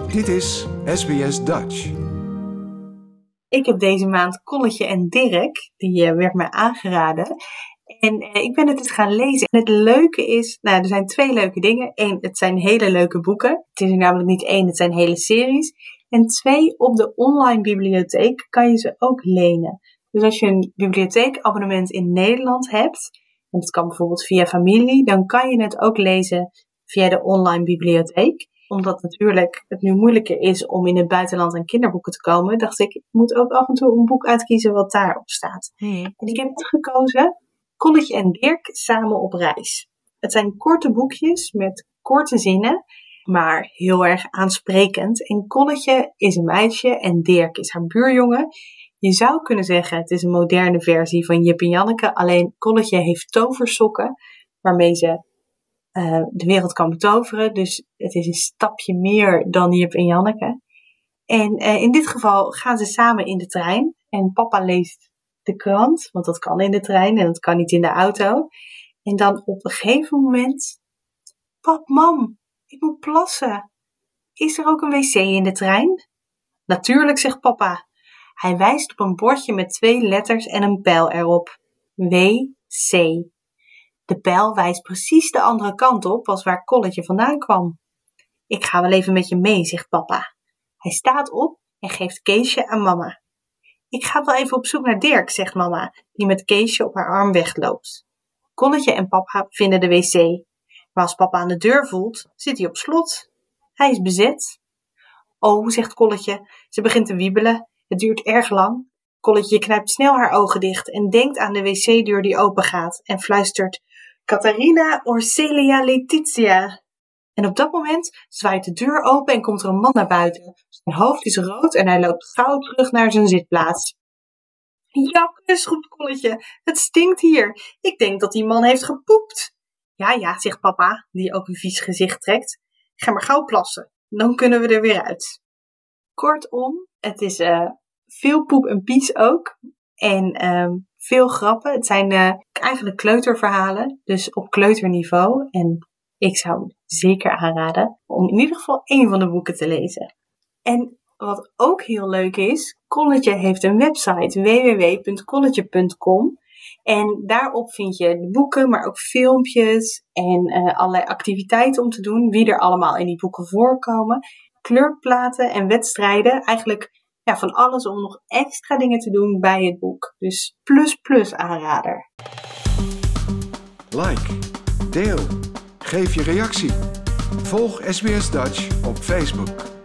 Dit is SBS Dutch. Ik heb deze maand Kolletje en Dirk, die werd mij aangeraden. En ik ben het eens gaan lezen. En het leuke is, er zijn twee leuke dingen. Eén, het zijn hele leuke boeken. Het is er namelijk niet één, het zijn hele series. En twee, op de online bibliotheek kan je ze ook lenen. Dus als je een bibliotheekabonnement in Nederland hebt, en dat kan bijvoorbeeld via familie, dan kan je het ook lezen via de online bibliotheek. Omdat natuurlijk het nu moeilijker is om in het buitenland aan kinderboeken te komen, dacht ik moet ook af en toe een boek uitkiezen wat daarop staat. En ik heb gekozen Kolletje en Dirk samen op reis. Het zijn korte boekjes met korte zinnen, maar heel erg aansprekend. En Kolletje is een meisje en Dirk is haar buurjongen. Je zou kunnen zeggen het is een moderne versie van Jip en Janneke, alleen Kolletje heeft toversokken waarmee ze de wereld kan betoveren. Dus het is een stapje meer dan Jip en Janneke. En in dit geval gaan ze samen in de trein. En papa leest de krant, want dat kan in de trein en dat kan niet in de auto. En dan op een gegeven moment: Pap, mam, ik moet plassen. Is er ook een wc in de trein? Natuurlijk, zegt papa. Hij wijst op een bordje met 2 letters en een pijl erop. WC. De pijl wijst precies de andere kant op als waar Kolletje vandaan kwam. Ik ga wel even met je mee, zegt papa. Hij staat op en geeft Keesje aan mama. Ik ga wel even op zoek naar Dirk, zegt mama, die met Keesje op haar arm wegloopt. Kolletje en papa vinden de wc. Maar als papa aan de deur voelt, zit hij op slot. Hij is bezet. Oh, zegt Kolletje, ze begint te wiebelen. Het duurt erg lang. Kolletje knijpt snel haar ogen dicht en denkt aan de wc-deur die open gaat en fluistert: Catharina Orselia Letizia. En op dat moment zwaait de deur open en komt er een man naar buiten. Zijn hoofd is rood en hij loopt gauw terug naar zijn zitplaats. Jakkes, roept Kolletje, het stinkt hier. Ik denk dat die man heeft gepoept. Ja, zegt papa, die ook een vies gezicht trekt. Ga maar gauw plassen, dan kunnen we er weer uit. Kortom, het is veel poep en pies ook. En veel grappen. Het zijn eigenlijk kleuterverhalen, dus op kleuterniveau. En ik zou hem zeker aanraden om in ieder geval 1 van de boeken te lezen. En wat ook heel leuk is, Kolletje heeft een website, www.kolletje.com. En daarop vind je de boeken, maar ook filmpjes en allerlei activiteiten om te doen. Wie er allemaal in die boeken voorkomen. Kleurplaten en wedstrijden. Eigenlijk van alles om nog extra dingen te doen bij het boek. Dus plus aanrader. Like, deel, geef je reactie. Volg SBS Dutch op Facebook.